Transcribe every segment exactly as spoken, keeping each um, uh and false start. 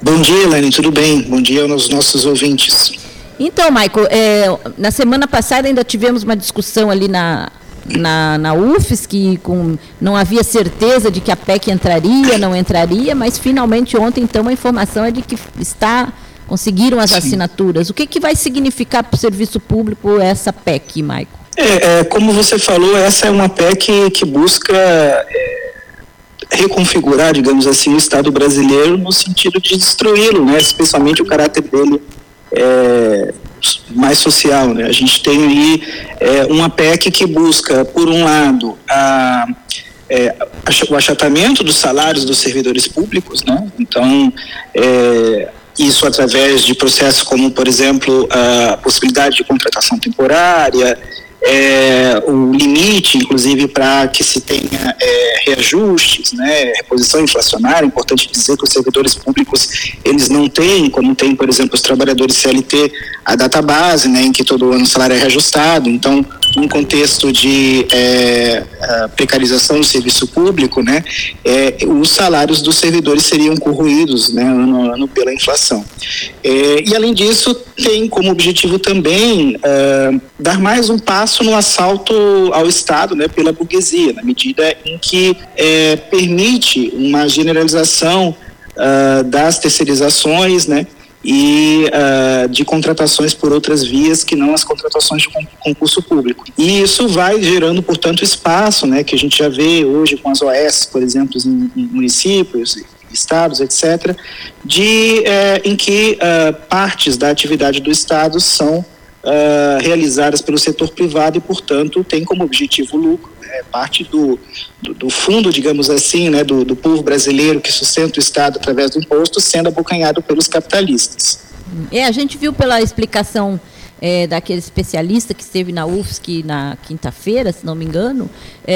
Bom dia, Elaine, tudo bem? Bom dia aos nossos ouvintes. Então, Michael, é, na semana passada ainda tivemos uma discussão ali na, na, na U F S, que com, não havia certeza de que a P E C entraria, não entraria, mas finalmente ontem, então, a informação é de que está, conseguiram as Sim. assinaturas. O que, que vai significar para o serviço público essa P E C, Michael? É, é, como você falou, essa é uma P E C que, que busca... É, reconfigurar, digamos assim, o Estado brasileiro no sentido de destruí-lo, né, especialmente o caráter dele é, mais social, né. A gente tem aí é, uma P E C que busca, por um lado, a, é, o achatamento dos salários dos servidores públicos, né, então é, isso através de processos como, por exemplo, a possibilidade de contratação temporária, É, o limite, inclusive, para que se tenha é, reajustes, né, reposição inflacionária. É importante dizer que os servidores públicos, eles não têm, como tem, por exemplo, os trabalhadores C L T, a database, né, em que todo ano o salário é reajustado. Então, num contexto de é, precarização do serviço público, né, é, os salários dos servidores seriam corroídos, né, ano a ano pela inflação. É, e, além disso, tem como objetivo também é, dar mais um passo no assalto ao Estado, né, pela burguesia, na medida em que é, permite uma generalização uh, das terceirizações, né, e uh, de contratações por outras vias que não as contratações de concurso público. E isso vai gerando, portanto, espaço, né, que a gente já vê hoje com as O S, por exemplo, em, em municípios, estados, etcétera, de, eh, em que uh, partes da atividade do Estado são Uh, realizadas pelo setor privado e, portanto, tem como objetivo o lucro. É parte do, do, do fundo, digamos assim, né, do, do povo brasileiro que sustenta o Estado através do imposto, sendo abocanhado pelos capitalistas. É, a gente viu pela explicação é, daquele especialista que esteve na U F S C na quinta-feira, se não me engano,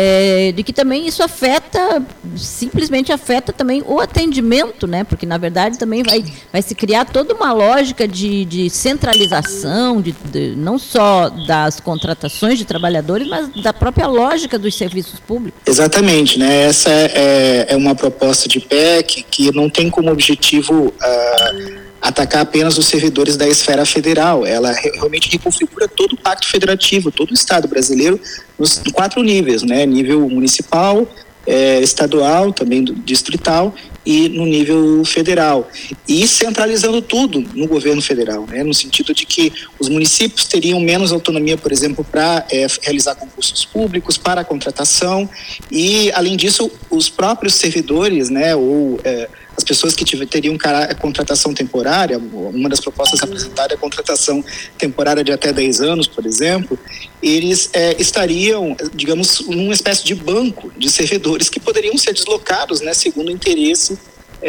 é, de que também isso afeta, simplesmente afeta também o atendimento, né? Porque, na verdade, também vai, vai se criar toda uma lógica de, de centralização, de, de, não só das contratações de trabalhadores, mas da própria lógica dos serviços públicos. Exatamente, né? Essa é, é uma proposta de P E C que não tem como objetivo... Uh, atacar apenas os servidores da esfera federal. Ela realmente reconfigura todo o pacto federativo, todo o Estado brasileiro, nos quatro níveis, né? Nível municipal, é, estadual, também distrital e no nível federal. E centralizando tudo no governo federal, né? No sentido de que os municípios teriam menos autonomia, por exemplo, para é, realizar concursos públicos, para a contratação e, além disso, os próprios servidores, né? Ou... É, as pessoas que tiver, teriam cara, contratação temporária, uma das propostas apresentadas é a contratação temporária de até dez anos, por exemplo, eles é, estariam, digamos, numa espécie de banco de servidores que poderiam ser deslocados, né, segundo o interesse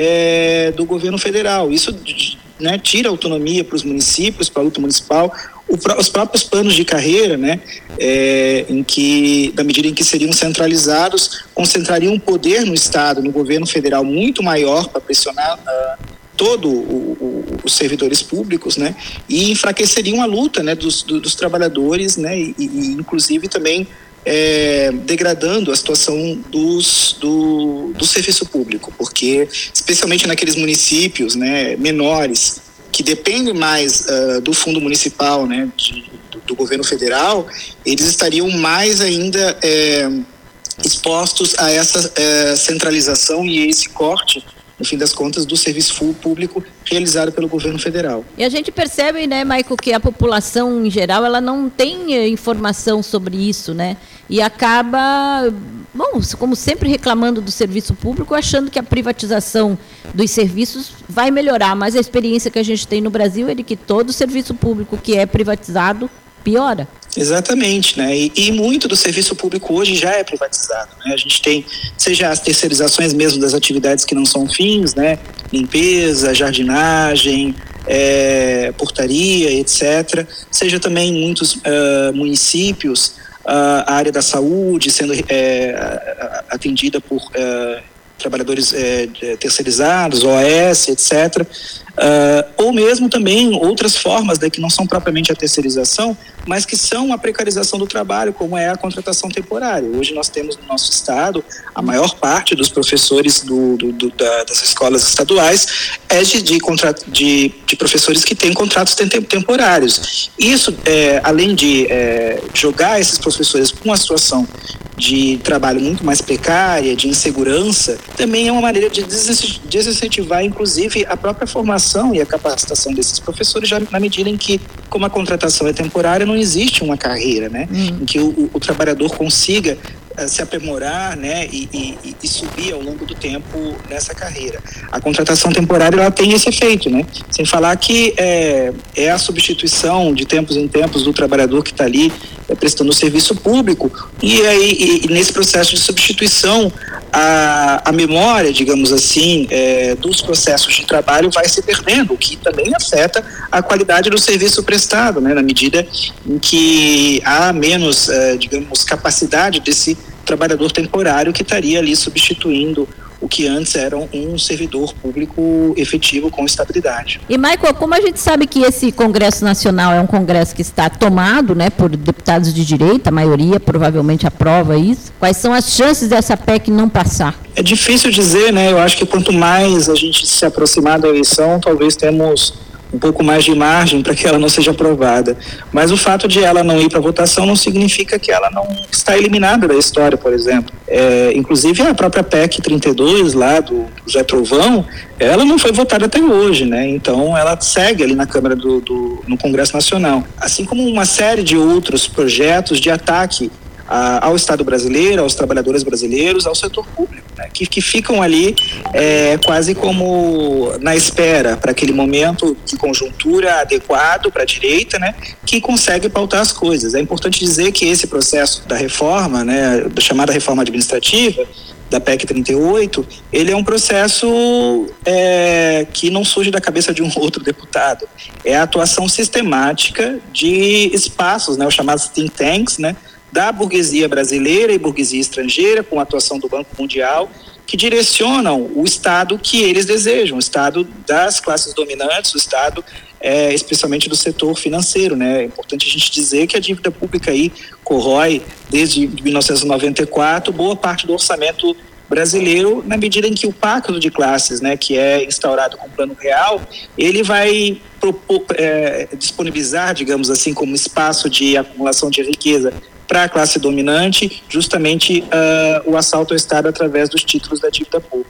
é, do governo federal. Isso, né, tira autonomia para os municípios, para a luta municipal, o, os próprios planos de carreira, né, é, em que, na medida em que seriam centralizados, concentrariam um poder no Estado, no governo federal muito maior para pressionar uh, todo o, o, os servidores públicos, né, e enfraqueceriam a luta, né, dos, do, dos trabalhadores, né, e, e inclusive também é, degradando a situação dos, do, do serviço público, porque especialmente naqueles municípios, né, menores, que dependem mais uh, do fundo municipal, né, de, do, do governo federal, eles estariam mais ainda é, expostos a essa é, centralização e esse corte, no fim das contas, do serviço público realizado pelo governo federal. E a gente percebe, né, Michael, que a população em geral ela não tem informação sobre isso, né? E acaba, bom, como sempre reclamando do serviço público, achando que a privatização dos serviços vai melhorar, mas a experiência que a gente tem no Brasil é de que todo serviço público que é privatizado piora. Exatamente, né? E, e muito do serviço público hoje já é privatizado, né? A gente tem, seja as terceirizações mesmo das atividades que não são fins, né? Limpeza, jardinagem, é, portaria, etcétera. Seja também em muitos uh, municípios uh, a área da saúde sendo é, atendida por uh, trabalhadores é, terceirizados, O S, etcétera. Uh, ou mesmo também outras formas, né, que não são propriamente a terceirização, mas que são a precarização do trabalho, como é a contratação temporária. Hoje nós temos no nosso estado, a maior parte dos professores do, do, do, da, das escolas estaduais é de, de, de, de professores que têm contratos temporários. Isso, é, além de é, jogar esses professores com uma situação de trabalho muito mais precária, de insegurança, também é uma maneira de desincentivar, inclusive, a própria formação e a capacitação desses professores, já na medida em que, como a contratação é temporária, não existe uma carreira, né? Hum. Em que o, o trabalhador consiga uh, se aprimorar, né? E, e, e subir ao longo do tempo nessa carreira. A contratação temporária, ela tem esse efeito, né? Sem falar que é, é a substituição de tempos em tempos do trabalhador que está ali é, prestando serviço público, e aí e, e nesse processo de substituição a, a memória, digamos assim, é, dos processos de trabalho vai se perdendo, o que também afeta a qualidade do serviço prestado, né, na medida em que há menos, é, digamos, capacidade desse trabalhador temporário que estaria ali substituindo o que antes era um servidor público efetivo com estabilidade. E, Michael, como a gente sabe que esse Congresso Nacional é um congresso que está tomado, né, por deputados de direita, a maioria provavelmente aprova isso, quais são as chances dessa P E C não passar? É difícil dizer, né? Eu acho que quanto mais a gente se aproximar da eleição, talvez temos um pouco mais de margem para que ela não seja aprovada. Mas o fato de ela não ir para votação não significa que ela não está eliminada da história, por exemplo. É, inclusive a própria P E C trinta e dois, lá do, do Zé Trovão, ela não foi votada até hoje, né? Então ela segue ali na Câmara do, do no Congresso Nacional. Assim como uma série de outros projetos de ataque a, ao Estado brasileiro, aos trabalhadores brasileiros, ao setor público, né? que, que ficam ali é, quase como na espera para aquele momento de conjuntura adequado para a direita, né? Que consegue pautar as coisas. É importante dizer que esse processo da reforma, né, da chamada reforma administrativa, da P E C trinta e oito, ele é um processo é, que não surge da cabeça de um outro deputado. É a atuação sistemática de espaços, né, os chamados think tanks, né, da burguesia brasileira e burguesia estrangeira, com a atuação do Banco Mundial, que direcionam o Estado que eles desejam, o Estado das classes dominantes, o Estado é, especialmente do setor financeiro, né? É importante a gente dizer que a dívida pública aí corrói desde mil novecentos e noventa e quatro boa parte do orçamento brasileiro, na medida em que o pacto de classes, né, que é instaurado com o Plano Real, ele vai propor, é, disponibilizar, digamos assim, como espaço de acumulação de riqueza para a classe dominante, justamente uh, o assalto ao Estado através dos títulos da dívida pública.